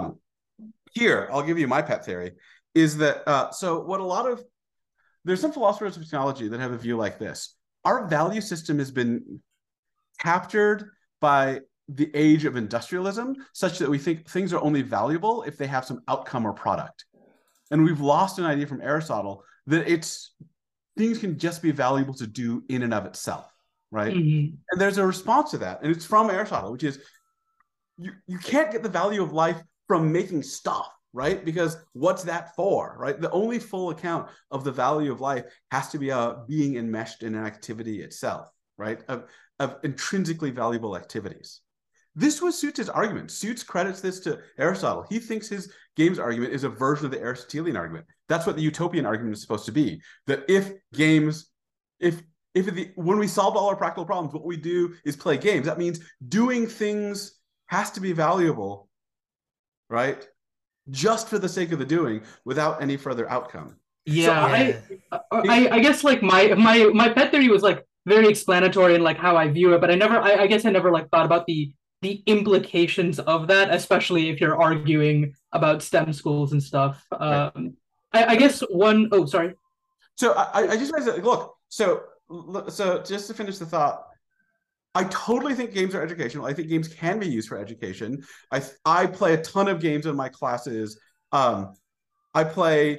Here, I'll give you my pet theory. Is that so? What a lot of there's some philosophers of technology that have a view like this. Our value system has been captured by the age of industrialism, such that we think things are only valuable if they have some outcome or product. And we've lost an idea from Aristotle that things can just be valuable to do in and of itself, right? Mhm. And there's a response to that, and it's from Aristotle, which is you can't get the value of life from making stuff, right? Because what's that for, right? The only full account of the value of life has to be being enmeshed in an activity itself, right? Of intrinsically valuable activities. This was Suits' argument. Suits credits this to Aristotle. He thinks his games argument is a version of the Aristotelian argument. That's what the utopian argument is supposed to be. That if games, when we solved all our practical problems, what we do is play games. That means doing things has to be valuable, right? Just for the sake of the doing, without any further outcome. Yeah, I guess like my pet theory was like very explanatory in like how I view it, but I guess I never like thought about the implications of that, especially if you're arguing about STEM schools and stuff. Right. I guess one oh sorry. So I just want to say, look, so just to finish the thought, I totally think games are educational. I think games can be used for education. I play a ton of games in my classes. I play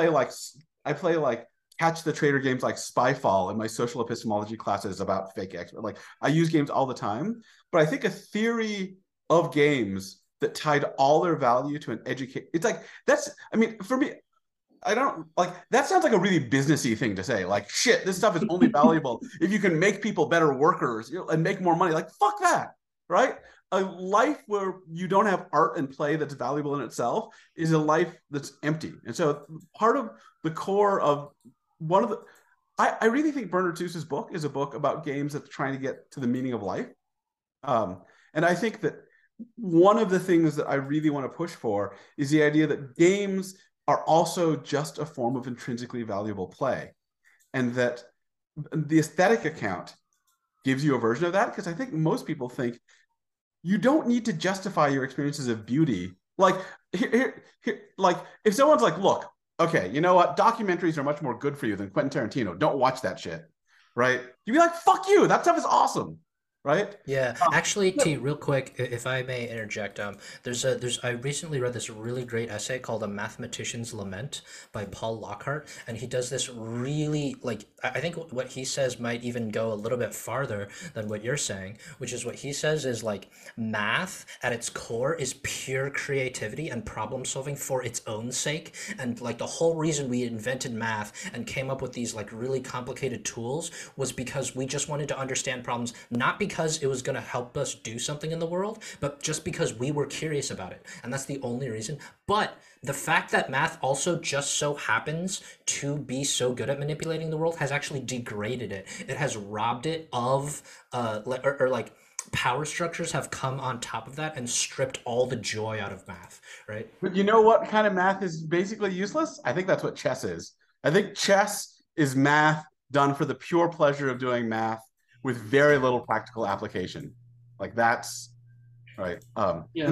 like catch the traitor games like Spyfall in my social epistemology classes about fake expert. Like I use games all the time, but I think a theory of games that tied all their value to an educate. It's like for me, I don't like that sounds like a really businessy thing to say. Like shit, this stuff is only valuable if you can make people better workers, and make more money. Like fuck that, right? A life where you don't have art and play that's valuable in itself is a life that's empty. And so part of the core of I really think Bernard Seuss's book is a book about games that's trying to get to the meaning of life. And I think that one of the things that I really want to push for is the idea that games are also just a form of intrinsically valuable play. And that the aesthetic account gives you a version of that, because I think most people think you don't need to justify your experiences of beauty. Like, like if someone's like, look, okay, you know what? Documentaries are much more good for you than Quentin Tarantino. Don't watch that shit, right? You'd be like, fuck you. That stuff is awesome, right? Yeah, actually, T, real quick, if I may interject, I recently read this really great essay called "A Mathematician's Lament" by Paul Lockhart, and he does this really like I think what he says might even go a little bit farther than what you're saying, which is what he says is like math at its core is pure creativity and problem solving for its own sake, and like the whole reason we invented math and came up with these like really complicated tools was because we just wanted to understand problems, not because it was going to help us do something in the world, but just because we were curious about it. And that's the only reason. But the fact that math also just so happens to be so good at manipulating the world has actually degraded it. It has robbed it of, like power structures have come on top of that and stripped all the joy out of math, right? But you know what kind of math is basically useless? I think that's what chess is. I think chess is math done for the pure pleasure of doing math with very little practical application. Like that's right. Yeah.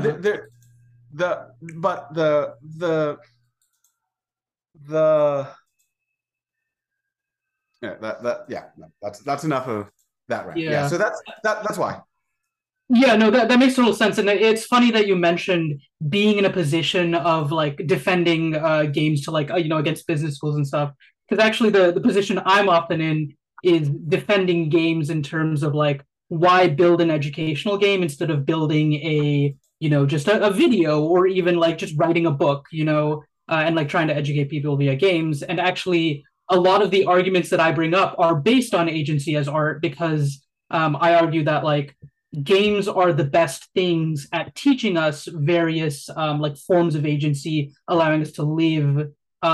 That's enough of that, right? Yeah. So that's why. Yeah, no, that makes total sense. And it's funny that you mentioned being in a position of like defending games to like, against business schools and stuff. Because actually the position I'm often in is defending games in terms of like, why build an educational game instead of building a, just a video, or even like just writing a book, and like trying to educate people via games. And actually, a lot of the arguments that I bring up are based on agency as art, because I argue that like games are the best things at teaching us various like forms of agency, allowing us to live.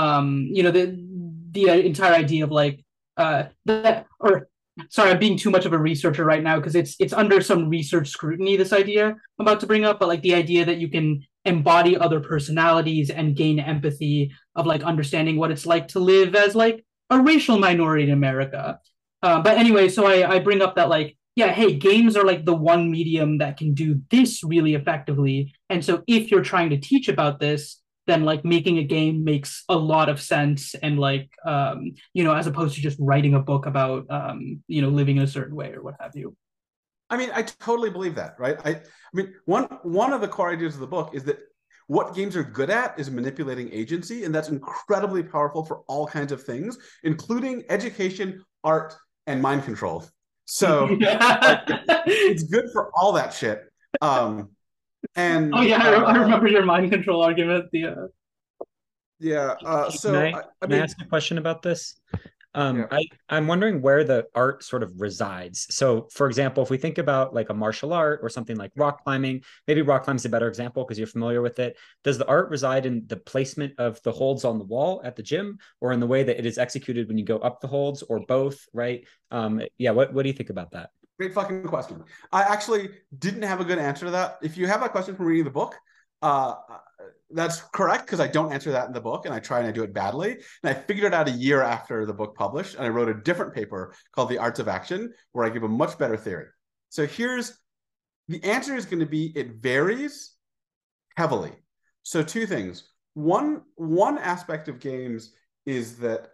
The entire idea of like sorry, I'm being too much of a researcher right now because it's under some research scrutiny, this idea I'm about to bring up, but like the idea that you can embody other personalities and gain empathy of like understanding what it's like to live as like a racial minority in America. But anyway, so I bring up that like, yeah, hey, games are like the one medium that can do this really effectively. And so if you're trying to teach about this, then like making a game makes a lot of sense, and like as opposed to just writing a book about living in a certain way or what have you. I mean, I totally believe that, right? I mean, one of the core ideas of the book is that what games are good at is manipulating agency, and that's incredibly powerful for all kinds of things, including education, art, and mind control. So it's good for all that shit. And I remember your mind control argument. Can I ask a question about this? Yeah. I'm wondering where the art sort of resides. So, for example, if we think about like a martial art or something like rock climbing, maybe rock climbing is a better example because you're familiar with it. Does the art reside in the placement of the holds on the wall at the gym, or in the way that it is executed when you go up the holds, or both? Right? Yeah. What do you think about that? Great fucking question. I actually didn't have a good answer to that. If you have that question from reading the book, uh, that's correct because I don't answer that in the book, and I try and I do it badly. And I figured it out a year after the book published, and I wrote a different paper called The Arts of Action, where I give a much better theory. So here's the answer is going to be it varies heavily. So two things. One aspect of games is that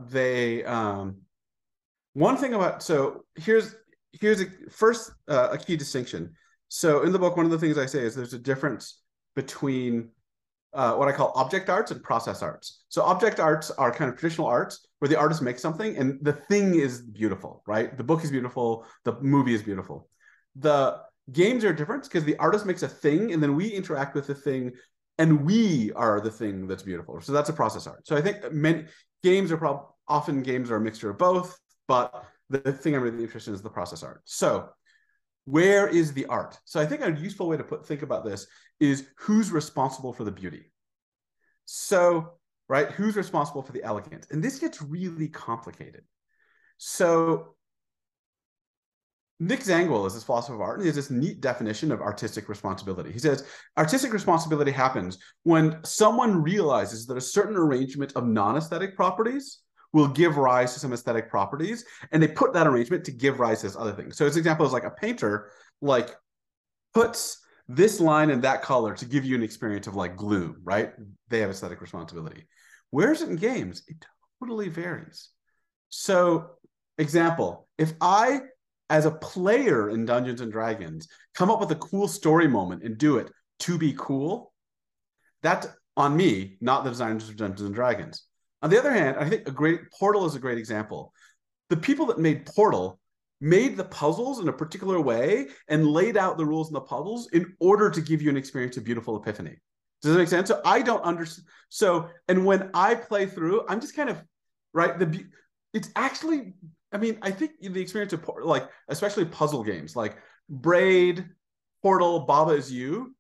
one thing about here's a key distinction. So in the book, one of the things I say is there's a difference between what I call object arts and process arts. So object arts are kind of traditional arts where the artist makes something and the thing is beautiful, right? The book is beautiful, the movie is beautiful. The games are different because the artist makes a thing and then we interact with the thing and we are the thing that's beautiful. So that's a process art. So I think many games are often games are a mixture of both, but the thing I'm really interested in is the process art. So where is the art? So I think a useful way to think about this is who's responsible for the beauty. So, right, who's responsible for the elegance? And this gets really complicated. So Nick Zangwill is this philosopher of art, and he has this neat definition of artistic responsibility. He says, artistic responsibility happens when someone realizes that a certain arrangement of non-aesthetic properties will give rise to some aesthetic properties, and they put that arrangement to give rise to this other thing. So his example is like a painter like puts this line and that color to give you an experience of like gloom, right? They have aesthetic responsibility. Where is it in games? It totally varies. So example, if I, as a player in Dungeons and Dragons, come up with a cool story moment and do it to be cool, that's on me, not the designers of Dungeons and Dragons. On the other hand, I think Portal is a great example. The people that made Portal made the puzzles in a particular way and laid out the rules in the puzzles in order to give you an experience of beautiful epiphany. Does that make sense? So I don't understand. So, and when I play through, I'm just kind of, right? It's actually, I mean, I think the experience of like, especially puzzle games like Braid, Portal, Baba Is You,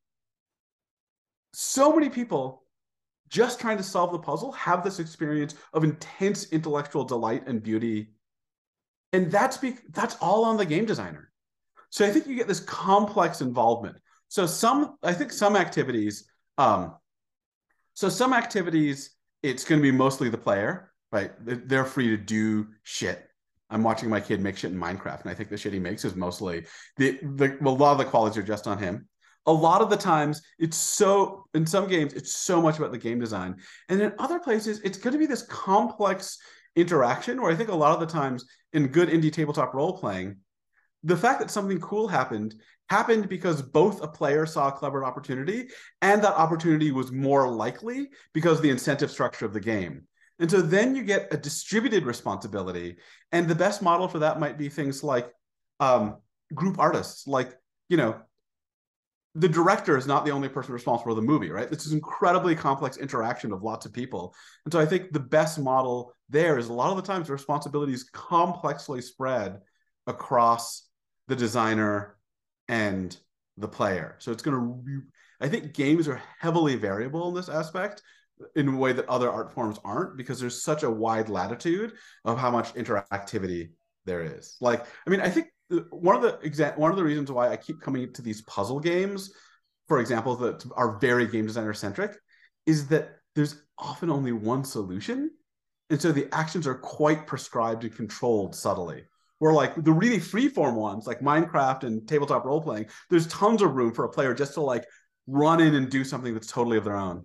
so many people just trying to solve the puzzle have this experience of intense intellectual delight and beauty. And that's all on the game designer. So I think you get this complex involvement. So I think some activities, it's going to be mostly the player, right? They're free to do shit. I'm watching my kid make shit in Minecraft, and I think the shit he makes is mostly a lot of the qualities are just on him. A lot of the times, in some games, it's so much about the game design. And in other places, it's going to be this complex interaction where I think a lot of the times in good indie tabletop role playing, the fact that something cool happened because both a player saw a clever opportunity and that opportunity was more likely because of the incentive structure of the game. And so then you get a distributed responsibility. And the best model for that might be things like group artists, like, the director is not the only person responsible for the movie, right? It's this incredibly complex interaction of lots of people. And so I think the best model there is a lot of the times the responsibility is complexly spread across the designer and the player. So I think games are heavily variable in this aspect in a way that other art forms aren't, because there's such a wide latitude of how much interactivity there is. Like, I mean, I think one of the reasons why I keep coming to these puzzle games, for example, that are very game designer centric, is that there's often only one solution, and so the actions are quite prescribed and controlled subtly. Where like the really freeform ones, like Minecraft and tabletop role playing, there's tons of room for a player just to like run in and do something that's totally of their own.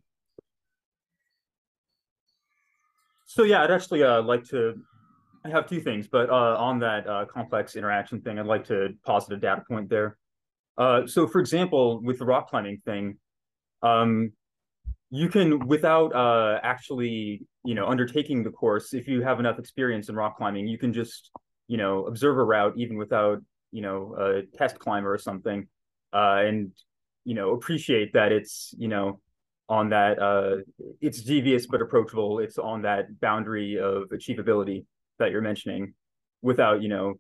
So yeah, I'd actually like to. I have two things, but on that complex interaction thing, I'd like to posit a data point there. So, for example, with the rock climbing thing, you can, without actually, undertaking the course, if you have enough experience in rock climbing, you can just, observe a route even without, a test climber or something, and, appreciate that it's, on that, it's devious but approachable. It's on that boundary of achievability. that you're mentioning without,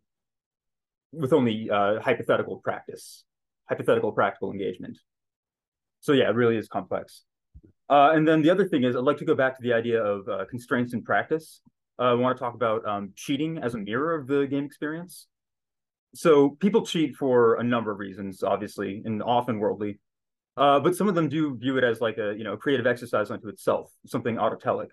with only hypothetical practical engagement. So yeah, it really is complex. And then the other thing is, I'd like to go back to the idea of constraints in practice. I want to talk about cheating as a mirror of the game experience. So people cheat for a number of reasons, obviously, and often worldly. But some of them do view it as like a creative exercise unto itself, something autotelic.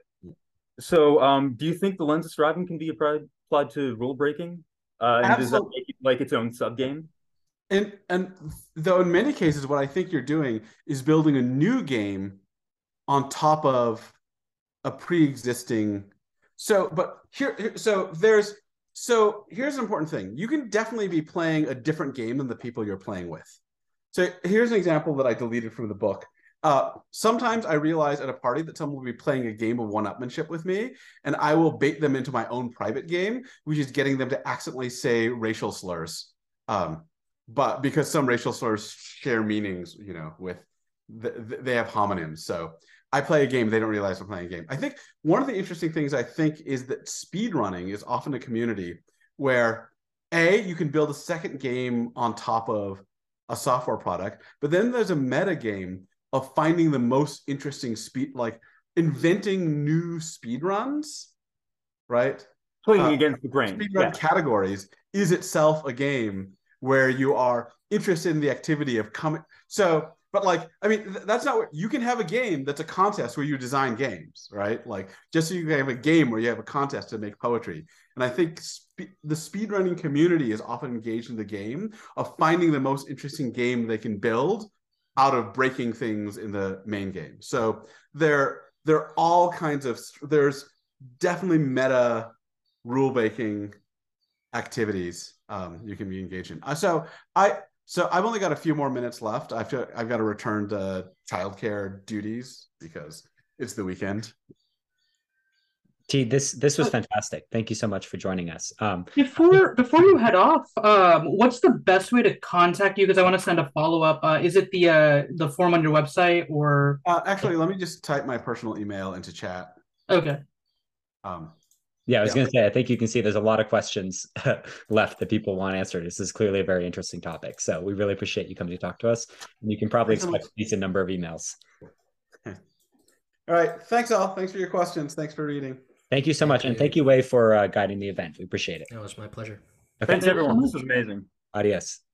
So do you think the lens of striving can be applied to rule breaking? And does that make it like its own sub game? And though in many cases, what I think you're doing is building a new game on top of a pre-existing. So here's an important thing. You can definitely be playing a different game than the people you're playing with. So here's an example that I deleted from the book. Sometimes I realize at a party that someone will be playing a game of one-upmanship with me, and I will bait them into my own private game, which is getting them to accidentally say racial slurs. But because some racial slurs share meanings, with they have homonyms. So I play a game, they don't realize I'm playing a game. I think one of the interesting things I think is that speedrunning is often a community where you can build a second game on top of a software product, but then there's a meta game of finding the most interesting speed, like inventing new speed runs, right? Playing against the grain. Speedrun categories is itself a game where you are interested in the activity of coming. So, but like, I mean, that's not what you can have a game that's a contest where you design games, right? Like, just so you can have a game where you have a contest to make poetry. And I think the speedrunning community is often engaged in the game of finding the most interesting game they can build out of breaking things in the main game. So there are all kinds of, there's definitely meta rule breaking activities you can be engaged in. So I've only got a few more minutes left. I've got to return to childcare duties because it's the weekend. T, this was fantastic. Thank you so much for joining us. Before you head off, what's the best way to contact you? Because I want to send a follow-up. Is it the form on your website or? Actually, let me just type my personal email into chat. Okay. Yeah, I was going to say, I think you can see there's a lot of questions left that people want answered. This is clearly a very interesting topic. So we really appreciate you coming to talk to us. And you can probably expect a decent number of emails. All right. Thanks, all. Thanks for your questions. Thanks for reading. Thank you so much. And thank you, Wei, for guiding the event. We appreciate it. It was my pleasure. Okay. Thanks, everyone. This was amazing. Adios.